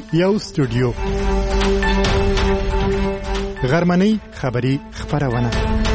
یو استودیو غرمنۍ خبری خبرونه.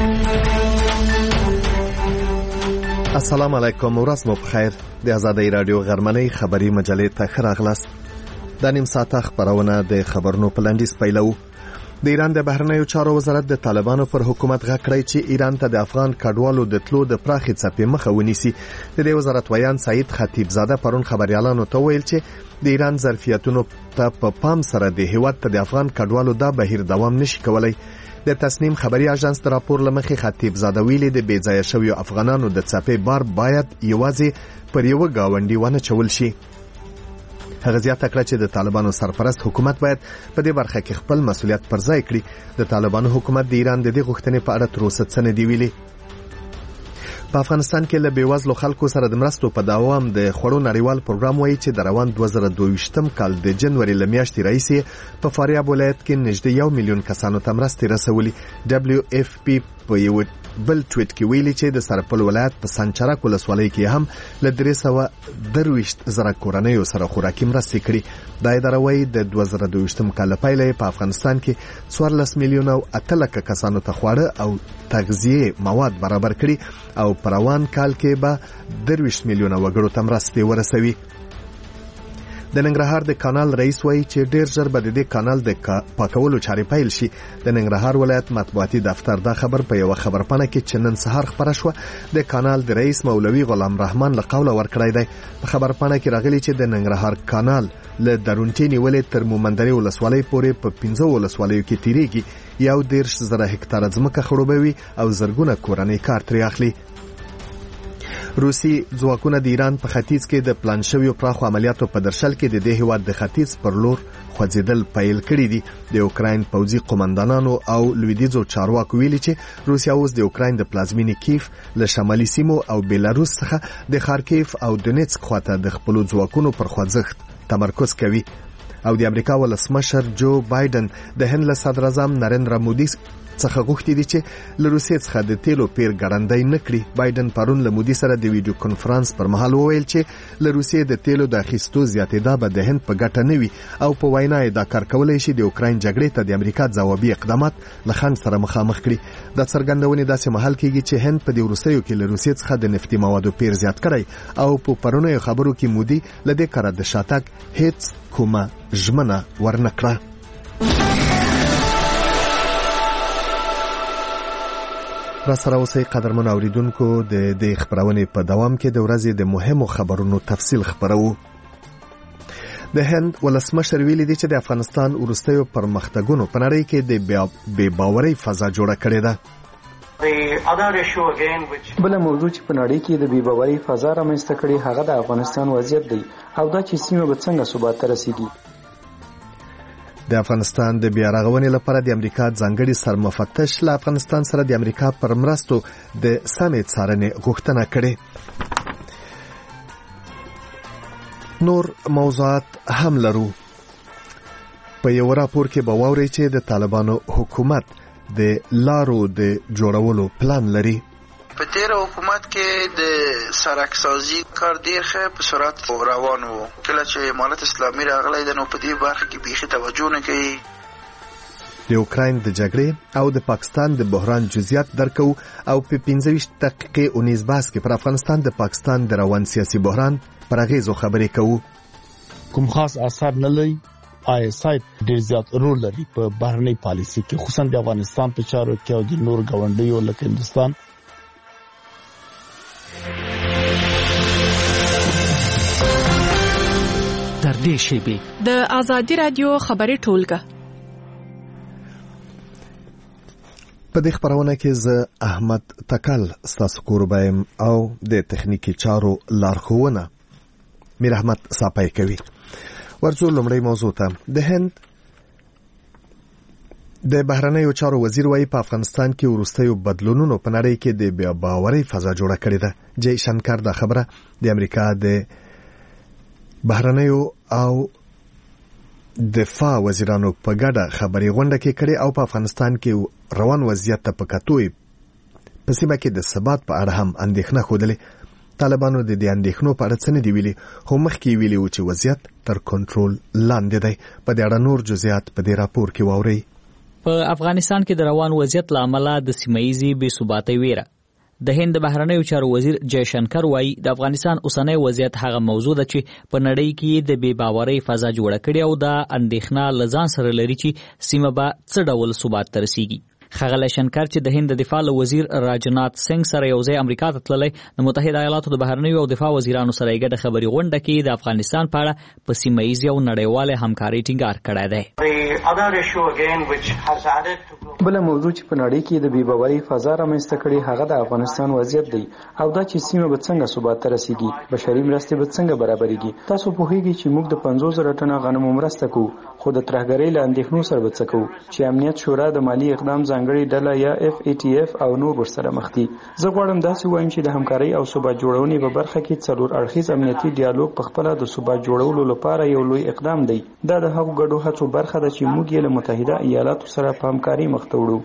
السلام علیکم، ورځ مو بخیر. د آزادۍ رادیو غرمنۍ خبری مجلې ته ښه راغلاست. د نیم ساعته خبرونه د خبرونو په لنډیز پیلو. د ایران د بهرنیو چارو وزارت د طالبانو پر حکومت غږ کړی چې ایران ته د افغان کډوالو د تلو د پراخې څپې مخه ونیسي. د دې وزارت ویان سعید خطیبزاده پرون خبريالانو ته ویل چې د ایران ظرفیتونو ته په پام سره د هیواد ته د افغان کډوالو دا بهیر دوام نشي کولای. د تسنیم خبري اژانس د راپور لمخې خطیبزاده ویلي د بېځایه شویو افغانانو د څپې بار باید یوازې پر یو گاونډي ونه چول شي. هغه زیاته کړه چې د طالبانو سرپرست حکومت باید په دې برخه کې خپل مسؤلیت پر ځای کړي. د طالبانو حکومت د ایران د دې غوښتنې په اړه تر اوسه څه نه دی ویلي. په افغانستان کې له بیوزلو خلکو سره د مرستو په دوام د خوړو نړیوال پروګرام وایي چې د روان 2022م کال د جنوري له میاشتې راهیسې په فاریاب ولایت کې نږدې 1 میلیون کسانو ته مرستې رسولي. WFP په یو بل ټویټ کې ویلي چې د سرپل ولایت په سنچرک ولسوالۍ کې هم له 320,000 کورنیو سره خوراکي مرستې کړي. دا اداره وایي د 2022م کال پیل په افغانستان کې 14 میلیونه او 8 لکه کسانو ته خواړه او تغذیه مواد برابر کړي او په روان کال کې به 23 میلیونه وګړو ته مرستې ورسوي. د ننګرهار د کانال رئیس وایي چې ډیر ژر به د دې کانال د پاکولو چارې پیل شي. د ننګرهار ولایت مطبوعاتي دفتر دا خبر په یو خبرپاڼه کې چې نن سهار خبره شوه د کانال د رئیس مولوي غلام رحمان له قوله ورکړی دی. په خبرپاڼه کې راغلي چې د ننګرهار کانال له درونټې نیولې تر مومندرې ولسوالۍ پورې په 15 ولسوالیو کې تیریږي. 1.0 هکتاره ځمکه خړوبوي او زرګونه کورنۍ کار ترې اخلي. روسي ځواکونه د ایران په ختیځ کې د پلان شویو پراخو عملیاتو په درشل کې د دې هیواد د ختیځ پر لور خوځیدل پیل کړي دي. د اوکراین پوځي قومندانانو او لویدیځو چارواکو ویلي چې روسیا اوس د اوکراین د پلازمینې کیف له شمالي سیمو او بیلاروس څخه د خارکیف او دونیتسک خواته د خپل ځواکونو پر خوځښت تمرکز کوي. او د امریکا ولسمشر جو بایدن د هند له صدر اعظم نریندرا مودي څخه غوښتي دي چې له روسیې څخه د تیلو پیر ګړندۍ نه کړي. بایدن پرون له مودي سره د ویډیو کانفرنس پر مهال وویل چې له روسیې د تیلو د اخیستو زیاتېدا به د هند په ګټه نه وي او په وینا یې دا کار کولی شي د اوکراین جګړې ته د امریکا ځوابي اقدامات له خنډ سره مخامخ کړي. دا څرګندونې داسې مهال کېږي چې هند په دې وروستیو کې له روسیې څخه د نفتي موادو پیر زیات کړی او په پرونیو خبرو کې مودي له دې کاره د شاتګ هیڅ کومه ژمنه ورنکړه. را سره اوسئ قدرمن اوریدونکو. د دې خبرونې په دوام کې د ورځې د مهمو خبرونو تفصیل خبرو. د هند ولسمشر ویلي دی چې د افغانستان وروستیو پرمختګونو په نړۍ کې د بې باورۍ فضا جوړه کړې ده. بل موضوع چې په نړۍ کې د بې باورۍ فضا رامنځته کړي هغه د افغانستان وضعیت دی او دا چې سیمه به څنګه ثبات ته رسیږي. د افغانستان د بیا رغونې لپاره د امریکا ځانګړي سرمفتش له افغانستان سره د امریکا پر مرستو د سمې څارنې غوښتنه کړې. نور موضوعات هم لرو. په یو راپور کې به واورئ چې د طالبانو حکومت د لارو د جوړولو پلان لري. په تیر حکومت کې د سرکسازي کار ډیر ښه په سرعت روان وو. کله چې امارت اسلامي راغلی دی نو په دې برخه کې بیخي توجه نه کوي. د اوکراین د جګړې او د پاکستان د بحران جزئیات درکو او په 15 دقیقې 19 بحث کې پر افغانستان د پاکستان د روان سیاسي بحران پر اغیزو خبرې کوو. کوم خاص اثر نه لري. ISI ډیر زیات رول لري په بهرنۍ پالیسي کې، خصوصا د افغانستان په چارو کې او د نور ګاونډیو لکه هندستان. در دې شیبه د آزادۍ رادیو خبري ټولګه. په دې خبرونه کې زه احمد تکل ستاسو کوربایم او د تخنیکی چارو لارښوونه میر احمد صاحب کوي. ورځو لومړی موضوع ته. د هند د بهرنیو چارو وزیر وايي په افغانستان کې وروستیو بدلونونو په نړۍ کې د بیا باورۍ فضا جوړه کړې ده. جی شنکر دا خبره د امریکا د بهرنیو او دفاع وزیرانو په ګډه خبري غونډه کې کړې او په افغانستان کې روان وضعیت ته په کتوې په سیمه کې د ثبات په اړه هم اندېښنه خوده. طالبانو د دې اندېښنو په اړه څه نه دی ویلي، خو مخکې ویلي و چې وضعیت تر کنټرول لاندې دی. په دې اړه نور جزئیات په دې راپور کې واورئ. په افغانستان کې د روان وضعیت له امله د سیمه‌ییزې بې ثباتۍ ویره. د هند بهرنیو چارو وزیر جیشنکر وایي د افغانستان اوسنی وضعیت هغه موضوع ده چې په نړۍ کې د بې باورۍ فضا جوړه کړې او د اندېښنه له ځان سره لري چې سیمه به څه ډول ثبات ته رسیږي. ښاغلی شنکر چې د هند د دفاع له وزیر راجنات سنگ سره یو ځای امریکا ته تللی، د متحده ایالاتو د بهرنیو او دفاع وزیرانو سره یې ګډه خبري غونډه کې د افغانستان په اړه په سیمه‌ییزې او نړیوالې همکارۍ ټینګار کړی دی. بله موضوع چې په نړۍ کې د بې باورۍ فضا رامنځته کړې هغه د افغانستان وضعیت دی او دا چې سیمه به څنګه ثبات ته رسیږي، بشري مرستې به څنګه برابرېږي. تاسو پوهیږئ چې موږ د 50,000 ټنه غنمو مرسته کوو، خو د ترهګرۍ له اندېښنو سره به څه کوو چې امنیت شورا د مالی اقدام ځانګړې ډله یا FATF او نور ورسره مخ دي. زه غواړم داسې وایم چې د همکارۍ او ثبات جوړونې په برخه کې څلور اړخیز امنیتي ډیالوګ په خپله د ثبات جوړولو لپاره یو لوی اقدام دی. دا د هغو ګډو هڅو برخه ده چې موږ یې له متحده ایالاتو سره په همکارۍ مخ ته وړو.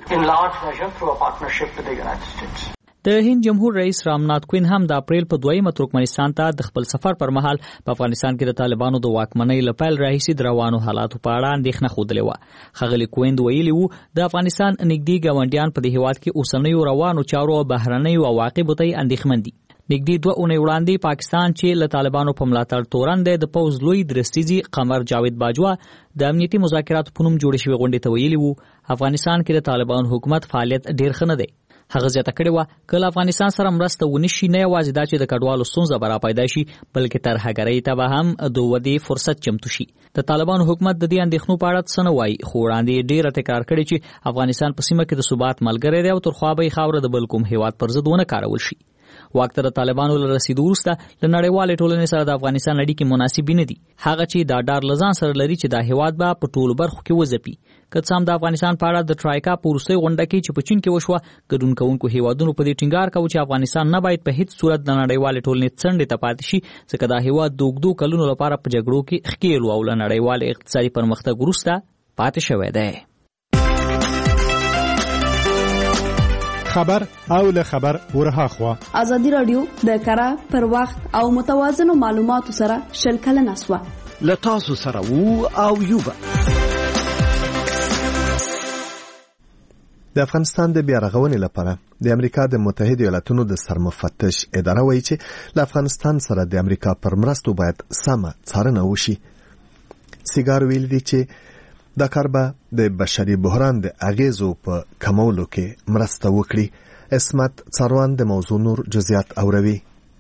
د هند جمهور رئیس رامنات کوین هم د اپریل په 2 ترکمنستان ته د خپل سفر پر مهال په افغانستان کې د طالبانو د واکمنۍ له پیل راهیسې د روانو حالاتو په اړه اندېښنه ښودلې وه. ښاغلي کوین ویلي وو د افغانستان نږدې ګاونډیان په دې هیواد کې اوسنیو روانو چارو او بهرنیو عواقبو ته اندېښمن دي. نږدې 2 اونۍ وړاندې پاکستان چې له طالبانو په ملاتړ تورن دی د پوز لوی درستیزي قمر جاوید باجوا د امنیتي مذاکراتو په نوم جوړې شوې غونډې ته ویلي وو افغانستان کې د طالبانو حکومت فعالیت ډیر ښه نه دی. هغه زیاته کړې وه کله افغانستان سره مرسته ونشي نه یوازې دا چې د کډوالو ستونزه به راپیدا شي بلکې ترهګرۍ ته به هم د ودې فرصت چمتو شي. د طالبانو حکومت د دې اندېښنو په اړه څه نه وایي، خو وړاندې ډېره تکرار کړې چې افغانستان په سیمه کې د ثبات ملګری دی او تر خوا به یې خاوره د بل کوم هیواد پر ضد ونه کارول شي. واک ته د طالبانو له رسیدو وروسته له نړیوالې ټولنې سره د افغانستان اړیکې مناسبې نه دي. هغه چې دا ډار له ځان سره لري چې دا هیواد به په ټولو برخو کې وځپي. که څه هم د افغانستان په اړه د ټرایکا په وروستۍ غونډه کې چې په چین کې وشوه ګډون کوونکو هیوادونو په دې ټینګار کاوه چې افغانستان نه باید په هیڅ صورت د نړیوالې ټولنې څنډې ته پاتې شي ځکه دا هیواد د اوږدو کلونو لپاره په جګړو کې ښکېل او له نړیوال اقتصادي پرمختګ وروسته پاتې شوی دی. خبر او له خبر ورها خوا ازادي رادیو د کره پر وخت او متوازن معلوماتو سره شلکل نسوه لتاسو سره وو او یوبا. د افغانستان د بیا رغونې لپاره د امریکا د متحده ایالاتونو د سرمفتش اداره وایي چې له افغانستان سره د امریکا پر مرستو باید سمه څارنه وشي. سیګار ویل دي چې دا کار به د بشري بحران د اغیزو په کمولو کې مرسته وکړي. اسمت څاروان د موضوع نور جزئیات اوروي.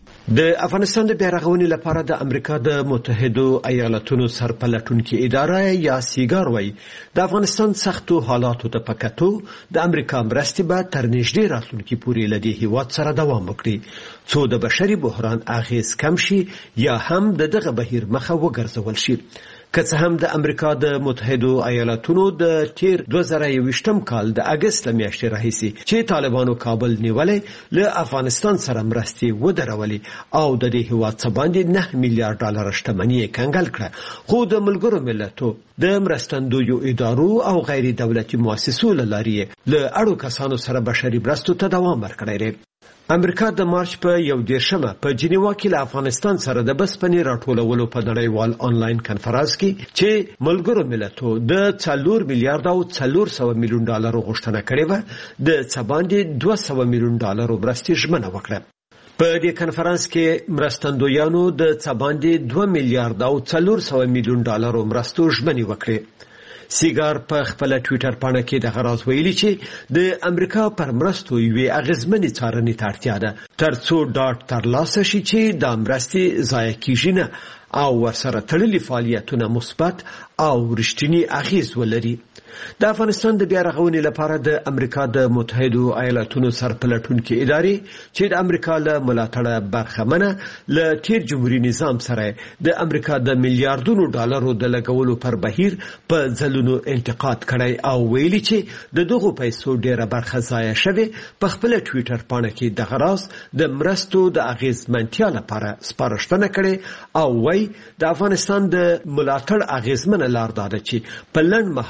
د افغانستان د بیا رغونې لپاره د امریکا د متحده ایالاتونو سرپلټونکې اداره یا سیګار وایي د افغانستان سختو حالاتو ته په کتو د امریکا مرستې به تر نږدې راتلونکي پورې له دې هیواد سره دوام وکړي څو د بشري بحران اغیز کم شي یا هم د دغه بهیر مخه وګرځول شي. که څه هم د امریکا د متحده ایالاتونو د تیر 2021 کال د اگست میاشتې راهیسې چې طالبانو کابل نیولې له افغانستان سره مرستې ودرولې او د دې هیواد څخه باندې 9 میلیارډ ډالر شتمنۍ کنګل کړه، خو د ملګرو ملتونو د مرستندویو ادارو او غیر دولتي مؤسسو له لارې له اړو کسانو سره بشري مرستو ته دوام ورکړی دی. امریکا د مارچ په 11 په جنیوا کې له افغانستان سره د بسپنې راټولولو په نړیوال آنلاین کنفرانس کې چې ملګرو ملتونو د 4 میلیارډ او 400 میلیون ډالر غوښتنه کړې و د څه باندې 200 میلیون ډالر مرستې ژمنه وکړه. په دې کنفرانس کې مرستندویانو د څه باندې 2 میلیارډ او 400 میلیون ډالر مرستو ژمنې وکړې. سیګار په خپل ټوئیټر باندې کې د غراز ویلي چې د امریکا پر مرستو یوې اغیزمنې څارنې ته اړتیا ده ترڅو ډاټ ترلاسه شي چې د مرستې ضایع کیږي نه او ورسره تړلي فعالیتونه مثبت او رښتینی اغیز ولري. د افغانستان د بیا رغونې لپاره د امریکا د متحده ایالاتونو سرپلټونکې ادارې چې د امریکا له ملاتړه برخمنه له تیر جمهوریت نظام سره د امریکا د میلیارډونو ډالرو د لګولو پر بهیر په ځلونو انتقاد کړی او ویلي چې د دغو پیسو ډیره برخه ضایع شوې. په خپل ټوئیټر باندې کې د غراز د مرستو د اغیزمنتیا لپاره سپارښتنه کړې او وایي د افغانستان د ملاتړ اغیزمنه لار ده چې په لنډ مهال کې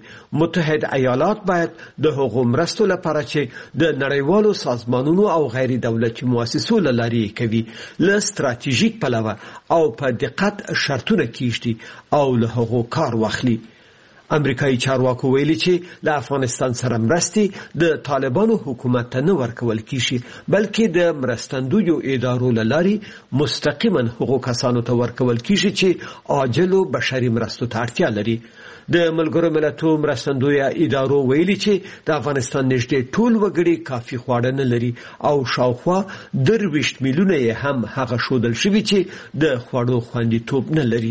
متحد ایالات باید د هغو مرستو لپاره چې د نړیوالو سازمانونو او غیر دولتي مؤسسو له لارې کوي له ستراتیژیک پلوه او په دقت شرطونه کیږدي او له هغو کار واخلي. امریکایي چارواکو ویلي چې له افغانستان سره مرستې د طالبانو حکومت ته نه ورکول کیږي بلکې د مرستندویو ادارو له لارې مستقیما هغو کسانو ته ورکول کیږي چې عاجلو بشري مرستو ته اړتیا لري. د ملګرو ملتونو مرستندویه ادارو ویلي چې د افغانستان نږدې ټول وګړي کافي خواړه نه لري او شاوخوا 23 میلیونه یې هم هغه ښودل شوي چې د خوړو خوندیتوب نه لري.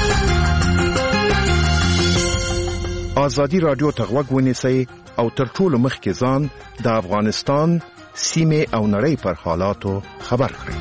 ازادي رادیو ته غوږ ونیسئ او تر ټولو مخکې ځان د افغانستان سیمې او نړۍ پر حالاتو خبر کړئ.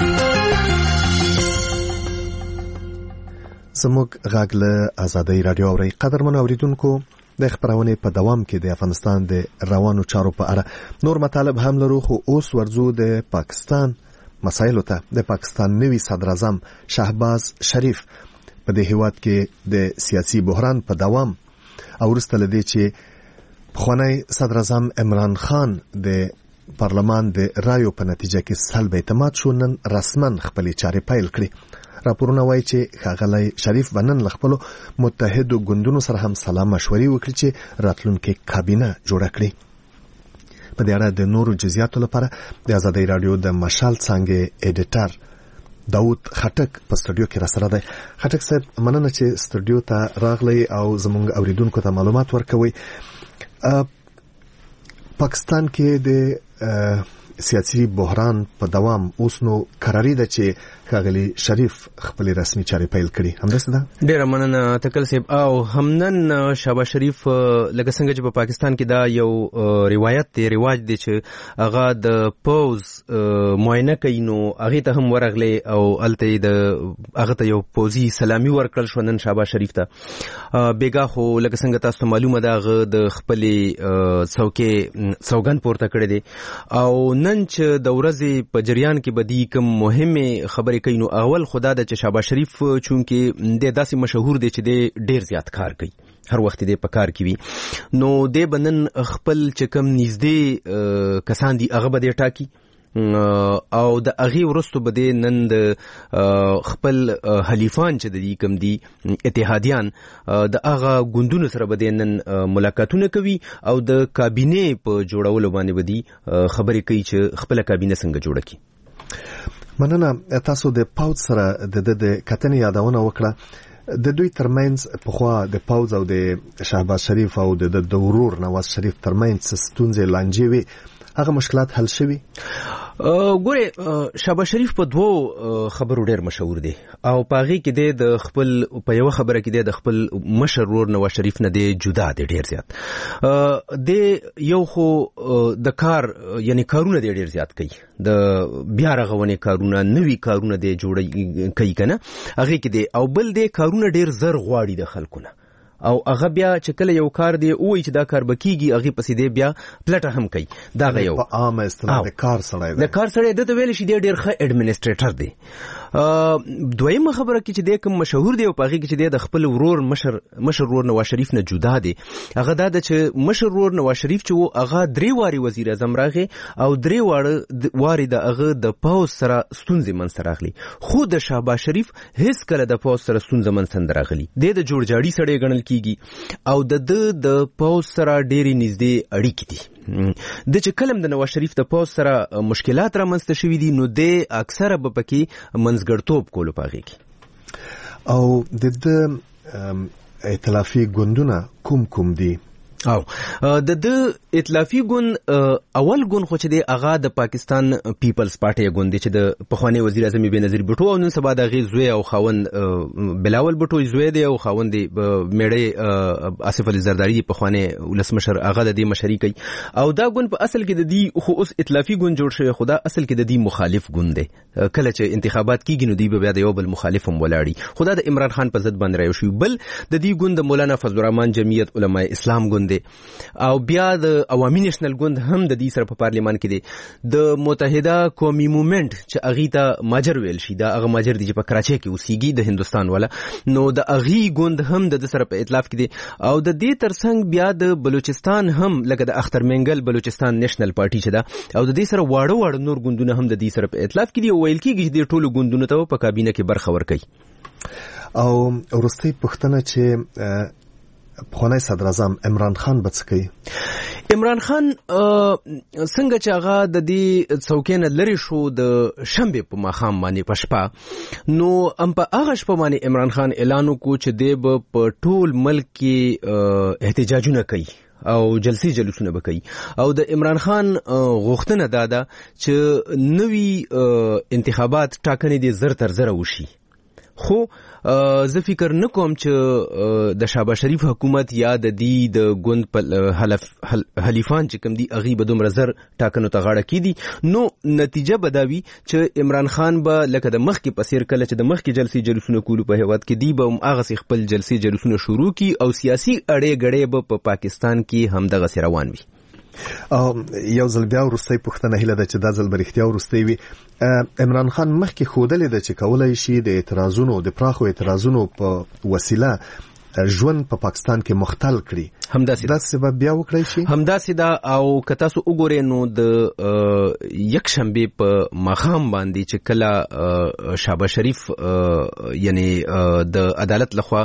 زموږ غږ له ازادي رادیو اورئ. قدرمن اوریدونکو، د خبرونې په دوام کې د افغانستان د روانو چارو په اړه نور مطالب هم لرو، خو اوس ورځو د پاکستان مسایلو ته. د پاکستان نوي صدر اعظم شهباز شریف په دې هیواد کې د سیاسي بحران په دوام او وروسته له دې چې پخوانی صدر اعظم عمران خان د پارلمان د رایو په نتیجه کې سلب اعتماد شو، نن رسما خپلې چارې پیل کړې. راپورونه وایي چې ښاغلی شریف به نن له خپلو متحدو ګوندونو سره هم سلا مشورې وکړي چې راتلونکې کابینه جوړه کړي. په دې اړه د نورو جزئیاتو لپاره د ازادي رادیو د مشال څانګې ایډیټر داود خټک په سټوډیو کې راسره دی. خټک صاحب، مننه چې سټوډیو ته راغلی او زموږ اوریدونکو ته معلومات ورکوي. پاکستان کې د سیاسي بحران په دوام اوس نو قراری ده چې ښاغلی شریف خپل رسمي چارې پیل کړي. همداسې ده؟ ډیره مننه تکل صاحب. او همنن شهباز شریف لکه څنګه چې په پاکستان کې دا یو روایت دی، رواج دی چې هغه د پوز معاینه کوي، نو هغه ته هم ورغلی او الته د هغه ته یو پوزي سلامي ورکړل شو نن شهباز شریف ته. بیګا خو لکه څنګه تاسو ته معلومه ده هغه د خپلې څوکۍ سوګند پورته کړی دی او نن چې د ورځې په جریان کې بدی کوم مهمه خبرې کوي. نو اول خدا د چې شهباز شریف چونکه د داسې مشهور دی چې د ډیر زیات کار کوي، هر وخت دې په کار کې وي، نو د بنن خپل چې کوم نږدې کسان دي هغه به دې ټاکي او د هغې وروسته به دې نن د خپل حلیفان چې د دې کوم دي اتحادیان د هغه ګوندونو سره به دې نن ملاقاتونه کوي او د کابینې په جوړولو باندې به دې خبرې کوي چې خپله کابینه څنګه جوړه کړي. مننه. تاسو د پاوز سره د کتنې یادونه وکړه. د دوی ترمنځ پخوا د پاوز او د شهباز شریف او د ورور نواز شریف ترمنځ ستونزې لانجې وي، هغه مشکلات حل شوي؟ ګوره، شهباز شریف په دوو خبرو ډیر مشهور دی او په هغې کې د خپل په یوه خبره کې د خپل مشر ورور نواز شریف نه دی جدا دی ډیر زیات. د یو خو د کار یعنی کارونه دی ډیر زیات کوي، د بیا رغونې کارونه، نوي کارونه دی جوړ کوي کنه هغې کې دی، او بل دی کارونه ډیر زر غواړي د خلکو نه او هغه بیا چې کله یو کار دی وایي چې دا کار به کیږي هغې پسې دی بیا پلټه هم کوي. دغه یو په عامه اصطلاح د کار سړی دی. د کار سړی ده ته ویلی شي دی ډېر ښه اډمنسټریټر دی. دویمه خبره کې چې دی کوم مشهور دی او په هغې کې چې دی د خپل ورور مشر ورور نواز شریف نه جدا دی، هغه دا ده چې مشر ورور نواز شریف چې و هغه 3 وارې وزیر اعظم راغی او 3 وارې د هغه د پوز سره ستونزې منځته راغلي، خو د شهباز شریف هیڅ کله د پوز سره ستونزه منځته نه راغلي. دی د جوړجاړي سړی ګڼل کیږي او د پوز سره ډېرې نږدې اړیکې دي. د چې کلم د نواز شریف د پوز سره مشکلات را منځته شوي دي، نو د اکثره به پکې منځګړتوب کولو په هغې کې. او د ائتلافي ګوندونه کوم دي؟ او د ائتلافي ګوند اول ګوند خو چې دی هغه د پاکستان پیپلز پارټي ګوند دی چې د پخوانی وزیر اعظم بېنظیر بوټو او نن سبا د هغې زوی او خاوند بلاول بوټو زوی دی او خاوند دی میړی آصف علي زرداري دی پخوانی ولسمشر، هغه د دې مشري کوي. او دا ګوند په اصل کې د دې خو اوس ائتلافي ګوند جوړ شوی، خو دا اصل کې د دې مخالف ګوند دی. کله چې انتخابات کیږي نو دوی به بیا د یو بل مخالف هم ولاړي، خو دا د عمران خان په ضد باندې رایو شوي. بل د دې ګوند د مولانا فضل الرحمن جمعیت علماء اسلام ګوند ګوند دی او بیا د عوامي نېشنل ګوند هم د دې سره په پارلیمان کې دی د متحده قومي موومېنټ چې هغې ته ماجر ویل شي دا هغه ماجر دی چې په کراچۍ کې اوسیږي د هندوستان والا نو د هغې ګوند هم د سره په ائتلاف کې دی او د دې ترڅنګ بیا د بلوچستان هم لکه د اختر منګل بلوچستان نېشنل پارټي چې ده او د دې سره واړه نور ګوندونه هم د دې سره په ائتلاف کې دي او ویل کېږي چې د ټولو ګوندونو ته په کابینه کې برخه ورکوي او وروستۍ پوښتنه چې پخوانی صدر اعظم عمران خان به څه کوي عمران خان څنګه چې هغه د دې څوکۍ نه لرې شو د شنبې په ماښام باندې په شپه نو هم په هغه شپه باندې عمران خان اعلان وکړو چې دی به په ټول ملک کې احتجاجونه کوي او جلسې جلوسونه به کوي او د عمران خان غوښتنه دا ده چې نوي انتخابات ټاکنې دې زر تر زره وشي خو زه فکر نه کوم چې د شهباز شریف حکومت یا د دې د ګوند په حلیفان چې کوم دي هغې به دومره زر ټاکنو ته غاړه کېدي نو نتیجه به دا وي چې عمران خان به لکه د مخکې په څېر کله چې د مخکې جلسې جلوسونه کولو په هېواد کې دي به هماغسې خپل جلسې جلوسونه شروع کړي او سیاسي اړې ګړې به په پاکستان کې همدغسې روان وي یو ځل بیا وروستۍ پوښتنه هیله ده چې دا ځل به رښتیا وروستۍ وي عمران خان مخکې ښودلې ده چې کولی شي د اعتراضونو د پراخو اعتراضونو په وسیله ژوند په پاکستان کې مختل کړي همداسې به بیا وکړی شي همداسې ده او که تاسو وګورئ نو د یکشنبې په ماښام باندې چې کله شهباز شریف یعنی د عدالت لخوا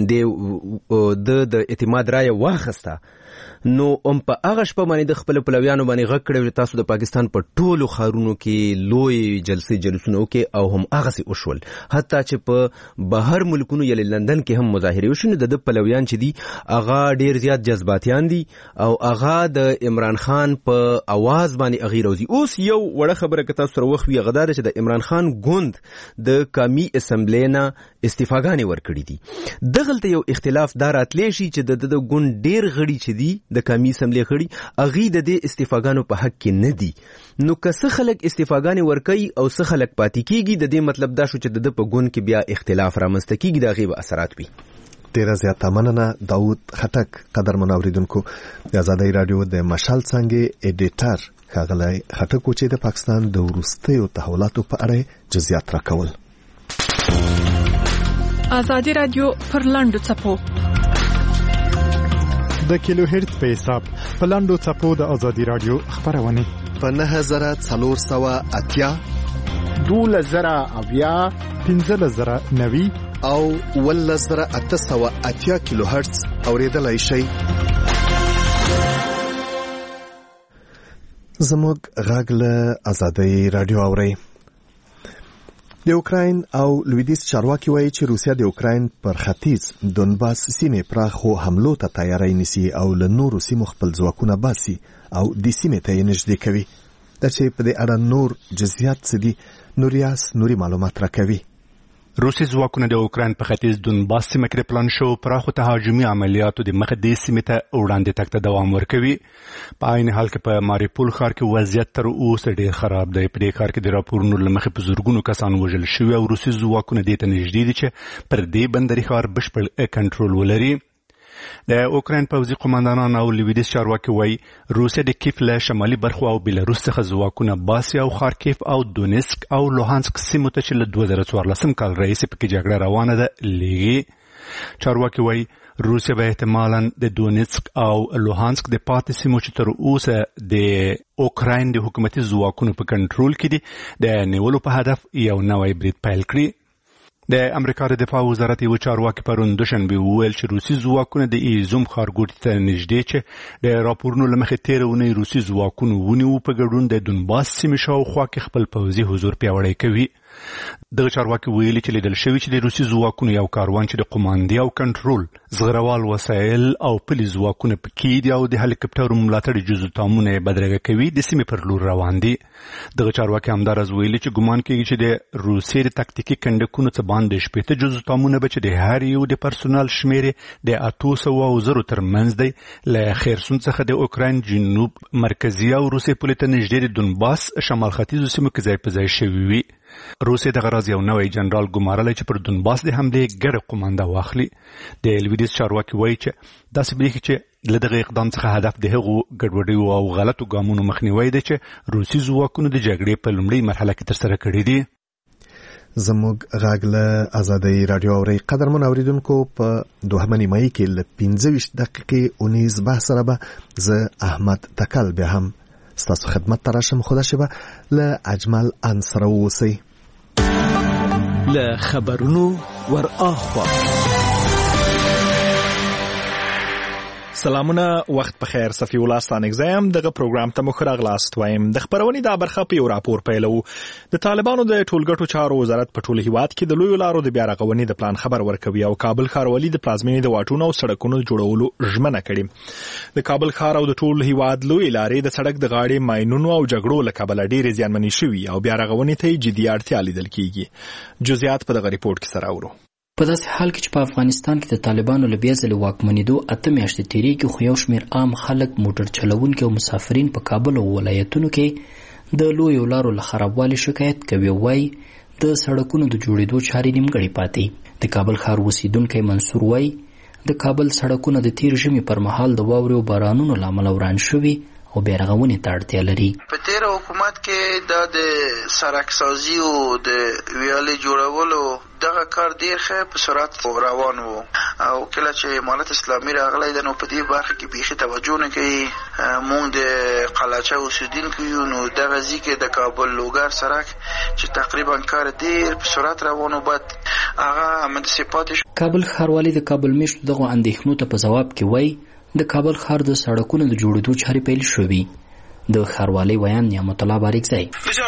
د اعتماد رایه واخیسته نو په هغه شپه باندې د خپل پلویانو باندې غږ کړی تاسو د پاکستان په ټولو ښارونو کې لوی جلسې جلوسونه وکړي او هم هغسې وشول حتی چې په بهر ملکونو یعنې لندن کې هم مظاهرې وشوې نو د پلویان چې دي هغه ډېر زیات جذباتیان دي او هغه د عمران خان په اواز باندې هغې روزي اوس یو وړه خبره که تاسو سره وخت وي هغه دا ده چې د عمران خان ګوند د قومي اسمبلۍ نه استعفاګانې ورکړي دي دغلته یو اختلاف دا راتلی شي چې د ګوند ډېر غړي چې دي د قومي اسمبلۍ غړي هغې د دې استعفاګانو په حق کې نه دي نو که څه خلک استعفاګانې ورکوي او څه خلک پاتې کېږي د دې مطلب دا شو چې د په ګوند کې بیا اختلاف رامنځته کېږي د هغې به اثرات وي ډیره زیاته مننه داود خټک قدرمنو اوریدونکو د ازادۍ راډیو د مشال څانګې ایډیټر ښاغلی خټک و چې د پاکستان د وروستیو تحولاتو په اړه جزئیات راکول ازادي راډیو پر لاندو څپو د کیلو هرتز په حساب په لاندو څپو د ازادي راډیو خبرونه په 9480 12000 15090 او 11880 کیلو هرتز اوریدلای شئ زموږ غږ له ازادۍ راډیو اورئ د اوکراین او لویدیځ چارواکي وایي چې روسیا د اوکراین پر ختیځ دونباس سیمې پراخو حملو ته تیاری نیسي او له نورو سیمو خپل ځواکونه باسي او د سیمې ته یې نږدې کوي دا چې په دې اړه نور جزئیات څه دي نوري معلومات راکوي روسي ځواکونه د اوکراین په ختیځ دونباس سیمه کې پلان شو پراخو تهاجمي عملیاتو د مخه د سیمې ته وړاندې تګ ته دوام ورکوي په عین حال کې په ماریپول ښار کې وضعیت تر اوسه ډېر خراب دی په دې ښار کې د راپورونو له مخې په زرګونو کسان وژل شوي او روسي ځواکونه دې ته نږدې دي چې پر دې بندري ښار بشپړ کنټرول ولري د اوکراین پوځي قوماندانان او لویدیځ چارواکي وایي روسیا د کیف له شمالي برخو او بلاروس څخه ځواکونه باسي او خارکیف او دونیسک او لوهانسک سیمو ته چې له 2014 کال راهیسې پکې جګړه روانه ده لیږي چارواکي وایي روسیا به احتمالاً د دونیسک او لوهانسک د پاتې سیمو چې تر اوسه د اوکراین د حکومتي ځواکونو په کنټرول کې دي د نیولو په هدف یو نوی برید پیل کړي د امریکا د دفاع وزارت یو چارواکي پرون دوشنبه وویل چې روسي ځواکونه د ایزوم ښارګوټي ته نږدې چې د راپورونو له مخې تېره اونۍ روسي ځواکونو ونیو په ګډون د دونباس سیمې شاوخوا کې خپل پوځي حضور پیاوړی کوي دغه چارواکي ویلي چې لیدل شوي چې د روسي ځواکونو یو کاروان چې د قوماندې او کنټرول زغروال وسایل او پلي ځواکونه پکې دي او د هلیکپټرو ملاتړي جزو تامونه یې بدرګه کوي د سیمې پر لور روان دي دغه چارواکي همداراز ویلي چې ګمان کېږي چې د روسیې د تکتیکي کنډکونو څخه باندې شپېته جزو تامونه به چې د هر یو د پرسونال شمېر د 800 ترمنځ دی له خیرسون څخه د اوکراین جنوب مرکزي او روسیې پولې ته نږدې د دونباس شمال ختیځو سیمو کې ځای په ځای شوي وي روسیې دغه راز یو نوی جنرال ګمارلی چې پر دونباس د حملې ګډه قومانده واخلي د لویدیځ چارواکي وایي چې داسې برېښي چې له دغه اقدام څخه هدف د هغو ګډوډیو او غلطو ګامونو مخنیوي دی چې روسي ځواکونو د جګړې په لومړۍ مرحله کې ترسره کړي دي. زموږ غږ له آزادۍ رادیو اوري قدرمن اوریدونکو په دوهمه نیمایي کې له 15 دقیقې اونیز بحث سره به زه احمد تکل بیا هم ستاسو خدمت ته راشم. خدا شبه له اجمل انصر اوسئ. له خبرونو ور اخوا سلامونه، وخت په خیر. صفی الله ستانک زم دغه پروګرام ته مخ راغلاست وایم. د خبرونې د برخه په یو راپور پیلو. د طالبانو د ټولګټو چارو وزارت په ټول هیواد کې د لوی لارو د بیا رغونې د پلان خبر ورکوي او کابل ښاروالي د پلازمینې د واټونو او سړکونو جوړولو ژمنه کړې. د کابل ښار او د ټول هیواد لوی لارې د سړک د غاړې ماینونو او جګړو له کبله ډېرې زیانمنې شوي او بیا رغونې ته جدي اړتیا لیدل کیږي. جزئیات په دغه ریپورت کې سره اورو. په داسې حال کې چې په افغانستان کې د طالبانو له بیا ځلې واکمنېدو 8 میاشتې تېرېږي، خو یو شمېر عام خلک، موټر چلوونکي او مسافرین په کابل او ولایتونو کې د لویو لارو له خرابوالي شکایت کوي. وایي د سړکونو د جوړېدو چارې نیمګړې پاتې. د کابل ښار اوسیدونکی منصور وایي د کابل سړکونه د تیر ژمي پر مهال د واورې او بارانونو له امله وران شوي او بیا رغونې ته اړتیا لري. په تیر حکومت کې د سړک سازي او د ویالې جوړولو دغه کار ډیر ښه په سرعت روان وو او کله چې امارت اسلامي راغلی د نو په دې برخه کې بیخي توجه نه کوي. مونږ د قلاچه اوسیدونکو یو نو دغه ځکه د کابل لوګر سړک چې تقریبا کار ډیر په سرعت روان وو بعد هغه منصفات. کابل ښاروالي د کابل میشتو دغه اندېښنو ته په ځواب کې وایي د کابل ښار د سړکونو د جوړېدو چارې پیل شوي. د ښاروالۍ ویان نعمت الله باریکزی: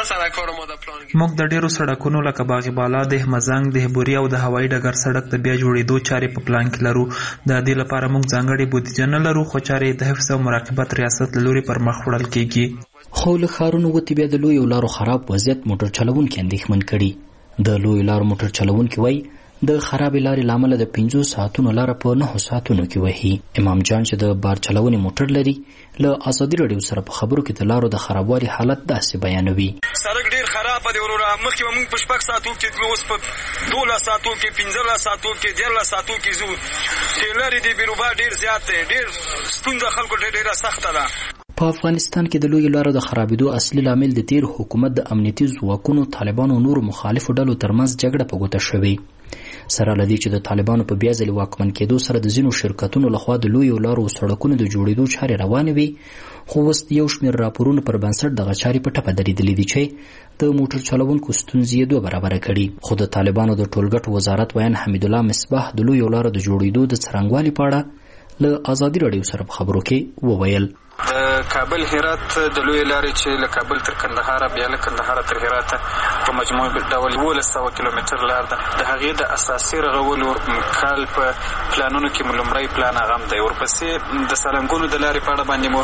موږ د ډیرو سړکونو لکه باغ بالا، دهمزنګ، دهبوري او د هوایي ډګر سړک د بیا جوړېدو چارې په پلان کې لرو. د دې لپاره موږ ځانګړې بودیجه نه لرو، خو چارې د حفظ او مراقبت ریاست له لوري پر مخ وړل کیږي. خو له ښارونو وتې بیا د لویو لارو خراب وضعیت موټر چلوونکي اندېښمن کړي. د لویو لارو موټر چلوونکي وایي د خرابې لارې له امله د 5 ساعتونو لاره په 9 ساعتونو کې وهي. امام جان چې د بار چلونې موټر لري له آزادي رادیو سره په خبرو کې د لارو د خرابوالي حالت داسې بیانوي. سړک ډیر خراب دی ورور. مخکې موږ په 6 ساعتو کې اوس په 12 ساعتو کې 15 ساعتو کې 13 ساعتو کې زو. ټیلر دی بیروبا ډیر زیات دی. ډیر ستونزه خلکو ډیره سخته ده. په افغانستان کې د لوی لارو د خرابېدو اصلي لامل د تیر حکومت د امنیتي ځواکونو، طالبانو او نورو مخالفو ډلو ترمنځ جګړه په ګوته شوې. سره لدی چې د طالبانو په بیا ځلې واکمن کېدو سره د ځینو شرکتونو لخوا د لویو لارو سړکونو د جوړېدو چارې روانې وي، خو اوس یو شمېر راپورونو پر بنسټ دغه چارې په ټپه درېدلې دي چې د موټر چلوونکو ستونزې یې 2 برابره کړي. خو د طالبانو د ټولګټو وزارت ویان حمید الله مصباح د لویو لارو د جوړېدو د څرنګوالي په اړه له آزادي رادیو سره په خبرو کې وویل: د کابل هرات د لوی لارې چې له کابل تر کندهار بیا له کندهار تر هرات په مجموعي ډول 1200 کیلومتر لار ده. د هغې د اساسي رغولو کال په پلانونو کې لومړی پلان هغه دی. ورپسې د سالنګونو د لارې په اړه باندې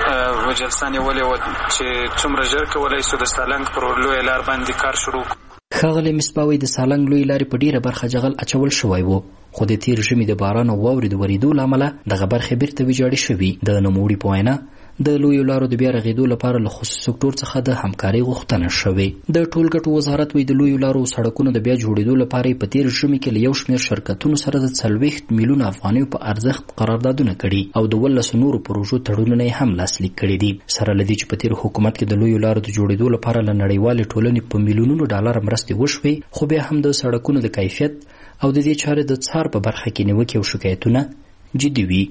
مو جلسه نیولې وه چې څومره ژر کولی شو د سالنګ پر لوی لار باندې کار شروع. ښاغلی مصباح د سالنګ لوی لارې په ډیره برخه جغل اچول شوی وو، خو د تیر ژمي د باران او واورې د ورېدو له امله دغه برخې بیرته ویجاړې شوي. د نوموړي په وینا د لویو لارو د بیا رغېدو لپاره له خصوصي سکتور څخه د همکارۍ غوښتنه شوې. د ټولګټو وزارت وایي د لویو لارو سړکونو د بیا جوړېدو لپاره په تیر ژمي کې له یو شمېر شرکتونو سره د 40 میلیون افغانیو په ارزښت قراردادونه کړي او د 12 نورو پروژو تړونونه هم لاسلیک کړي دي. سره لدی چې په تیر حکومت کې د لویو لارو د جوړېدو لپاره له نړیوالې ټولنې په میلیونونو ډالر مرستې وشوې، خو بیا هم د سړکونو د کیفیت او د دې چارې د څار په برخه کې نیوکې او شکایتونه جدي وي.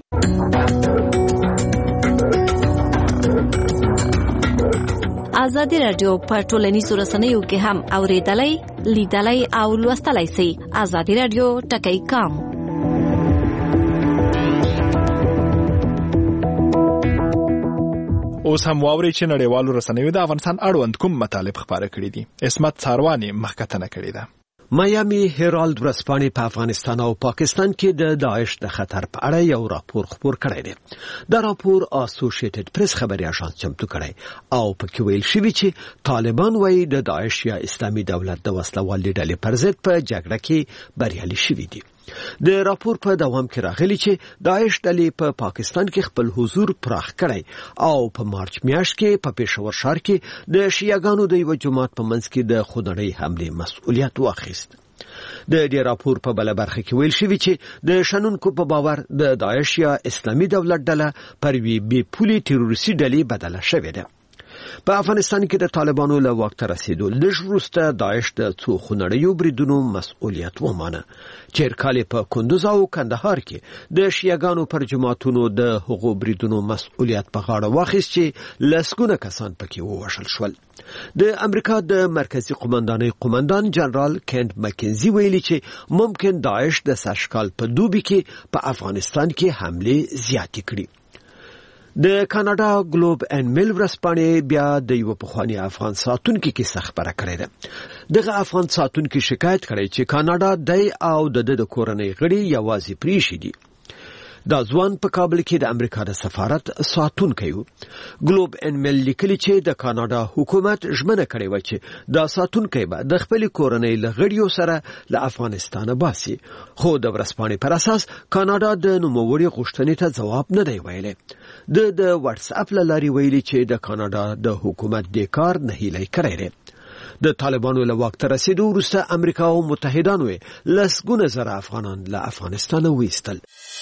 آزادي رادیو په ټولنیزو رسنیو کې هم اوریدلای، لیدلای او لوستلای شئ. آزادي رادیو ټکی کام. اوس هم واوري چې نړیوالو رسنیو د افغانستان اړوند کوم مطالب خبره کړي دي. اسمت څارواني مخکتنه کړې ده. مایامي هیرالد ورځپاڼې په افغانستان او پاکستان کې د داعش د خطر په اړه یو راپور خپور کړی دی. دا راپور اسوسییټډ پریس خبري اژانس چمتو کړی او پکې ویل شوی چې طالبان وايي د داعش یا اسلامي دولت د وسلوال ډلې پر ضد په جګړه کې بریالي شوي دي. د راپور په دوام کې راغلي چې داعش ډلې په پاکستان کې خپل حضور پراخ کړی او په مارچ میاشت کې په پېښور ښار کې د شیعاګانو د یو جماعت په منځ کې د خودړۍ حمله مسؤلیت واخیست. د دې راپور په بل برخه کې ویل شوی چې د شنونکو په باور د داعش یا اسلامي دولت ډله پر وی بي پولي تروریستي ډلې بدله شوې ده. په افغانستان کې د طالبانو له واک ته رسیدو لږ وروسته داعش د څو خونړیو بریدونو مسؤلیت ومانه. چیرکالي په کندوز او کندهار کې د شیعاګانو پر جماعتونو د هغو بریدونو مسؤلیت په غاړه واخیست چې لسګونه کسان پکې ووژل شول. د امریکا د مرکزی قومندان جنرال کینټ مکینزي ویلي چې ممکن داعش د سشکال په دوبي کې په افغانستان کې حمله زیاتې کړي. د کاناډا ګلوب ان میل ورځپاڼې بیا د یو پخوانی افغان ساتونکو کیسه خبره کړې ده. دغه افغان ساتونکو شکایت کړی چې کاناډا د او د کورنۍ غړي یوازې پریښي دي. دا ځوان په کابل کې د امریکا د سفارت ساتونکی و. ګلوب ان میل لیکلي چې د کاناډا حکومت ژمنه کړې و چې دا ساتونکی به د خپل کورنۍ لغړیو سره له افغانستان باسي، خو د ورځپاڼې پر اساس کاناډا د نوموړي غوښتنې ته جواب نه دی ویلی. د واتس اپ لاري ویلي چې د کاناډا د حکومت د کار نه هیلې کړې ده. د طالبانو له واک ته رسیدو وروسته امریکا او متحدانو لسګونه زره افغانان له افغانستان وایستل.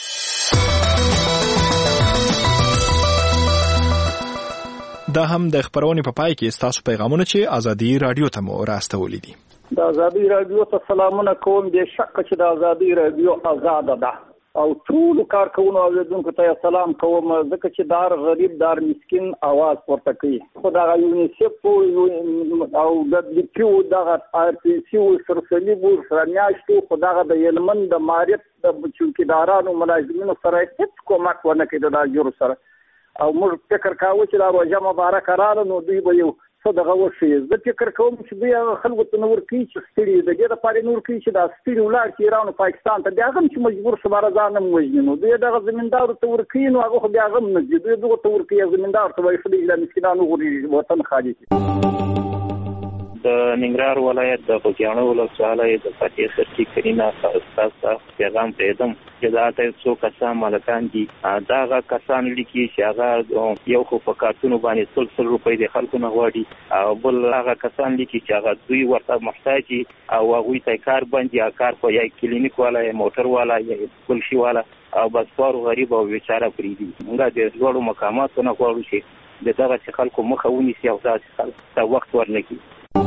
دا هم د خبرونې په پای کې تاسو پیغامونه چې ازادي رادیو ته مو راستولې دي. د ازادي رادیو ته سلامونه کوم. د شک چې د ازادي رادیو آزاد ده او ټول کارکونکو او اوریدونکو ته سلام کوم، ځکه چې دار غریب دار مسکین आवाज ورته کوي. خدای یونیسف او د پیو دغه RPC او سرسلی بور فرمیاشتو خدای د یلمن د ماریت د چوکیدارانو ملازمینو سره هیڅ کومک ونه کړي د جوړ سره. او موږ فکر کاوه چې دا روزه مبارک رااله نو دوی به یو صدقه وشي. زه فکر کوم چې دوی خلکو ته نور کوي چې ستړي د دې لپاره نور کوي چې دا ستړي ولاړ چې ایران او پاکستان ته بیا هم چې مجبور شباره ځان هم وژني. نو دوی دغه زمیندار ته ورکوي، نو هغه بیا هم نه دي. دوی دغه ته ورکوي زمیندار ته وایي چې د مسکینانو غوري وطن خالي کړي. د ننګرهار ولایت د خوږیاڼو ولسوالۍ د فتح سرچی کرینا استاد پیغام پېدم چې دا ته څو کسان مالکان دي. دا کسان لیکي چې هغه یو خو په کارتونو باندې 100 روپۍ د خلکو نه غواړي، او بل هغه کسان لیکي چې هغه دوی ورته محتاج او هغه ته کار باندې کار په یا کلینیک والا یا موټر والا یا بل شي والا او بس پارو غریب او بیچاره پری دي. موږ د ډول مقاماتو نه غواړو چې دغه خلکو مخه ونیسي او داسې خلک ته وخت ورنکړي.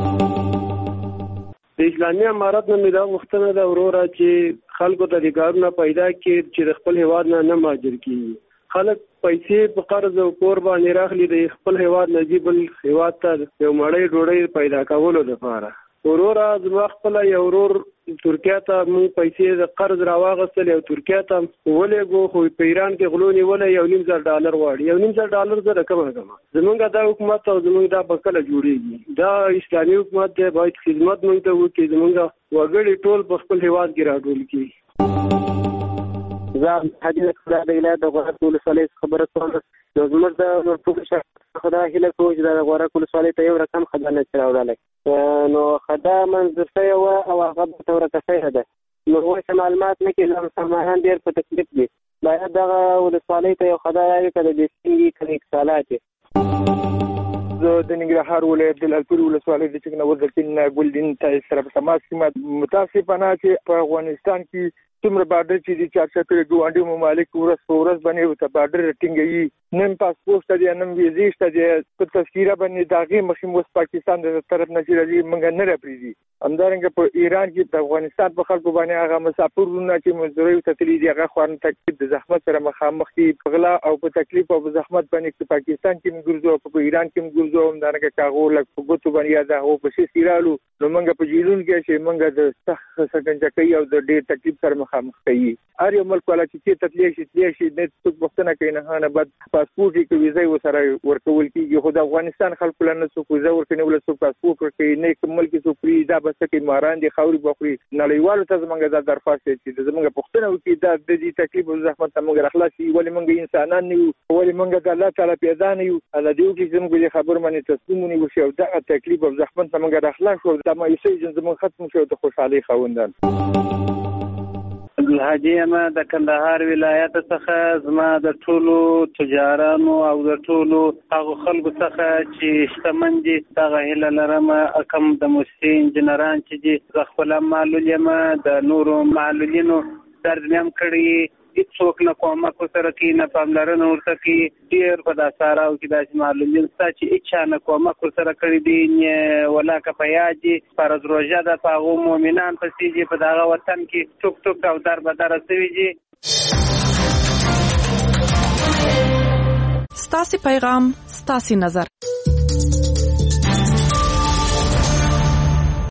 د اسلامي امارت نه میرا وختونه دا وروره چې خلکو ته د کارونه پیدا کړي چې د خپل هیواد نه مهاجر کیږي. خلک پیسې په قرض او کور باندې راخلي د خپل هیواد نه جیبل هیواد ته یو مړی ډوډۍ پیدا کولو لپاره. وروره زما خپل یو ورور ترکیه ته مونږ پیسې د قرض راواغستل او ترکیه ته ولېږو، خو په ایران کې غلو نیولې $1,000 غواړي. $1,000 زره کمه زمونږ دا حکومت او زمونږ دا بکله جوړیږي. دا اسلامي حکومت دی، باید خدمت مونږ ته وکړي، زمونږ وګړي ټول په خپل هیواد کې راټول کړي. زه حاجی خدای د ولایت د غوړه ولسوالۍ خبره کوم. زموږ د ټول خدای هله کوم چې د غوړه ولسوالۍ ته یو رقم خدانه چراولای نو خدا منځ ته یو او هغه ته ورکه ده. نو اوس معلومات نه کېږي، سماهان ډیر په تکلیف دي. باید د ولسوالۍ ته یو خدای راوي کړي د سپینګي کلیک سالات. زه د ننګرهار ولایت د لالپور ولسوالۍ د چکنه وزلتین ګلدین ته سره په تماس کې متاسفانه چې په افغانستان کې څومره بارډر چې دي 4 ګاونډي ممالک ورځ په ورځ باندې ته بارډر ټینګي، نن پاسپورت دی نن ویزې شته دی، په تذکیره باندې داغي مخیم وس پاکستان د طرف نه چې موږ نه راپریزي. همدارنګه په ایران کې د افغانستان په خلکو باندې هغه مسافرونه چې مزدوري تتلی دي هغه خوان تکلیف د زحمت سره مخامخ دي، په غلا او په تکلیف او په زحمت باندې په پاکستان کې موږ او په ایران کې موږ همدارنګه کاغو لک په ګوتو باندې دا هو په سیرالو نو موږ په جیلون کې چې موږ د سخت سکنجه او د ډېر تکلیف سره مخامخ کوي. هر یو ملک ولا چې تتلی شي نه څوک وختونه کوي نه نه بعد پاسپورت کې ویزه وسره ورکول کیږي. خو د افغانستان خلکو لنه څوک ویزه ورکړي ولا څوک پاسپورت ورکړي نه کوم ملک څوک فری دا بس کې ماران دي خوري بخوري. نړیوالو ته زمونږ دا درخواست چې زمونږ پښتنه وکړي دا د دې تکلیف او زحمت موږ راخلاصي، ولې موږ انسانان نه یو، ولې موږ د الله تعالی پیدا نه یو. الله دې وکړي زموږ خبر باندې تسلیم ونیسي او دا تکلیف او زحمت موږ راخلاص شو، دا مې سې زموږ ختم شو د خوشحالي خوندان. الحاجی یم د کندهار ولایت څخه. زما د ټولو تجارانو او د ټولو هغو خلکو څخه چې شتمن دي دغه هیله لرم کوم د موسسې انجنیران چې دي زه خپله معلول یم د نورو معلولینو درد مې هم کړي هیڅوک نه کومک ورسره کوي نه پاملرنه ورته کوي. ډېر په دا ساراو کې داسې معلولین شته چې هېچا نه کومک ورسره کړي دي ولاکه په یاد دي فرض روژه ده په هغو مؤمنان پسې دي په دغه وطن کې ټوک ټوک او در بدره سوي دي. ستاسې پیغام ستاسې نظر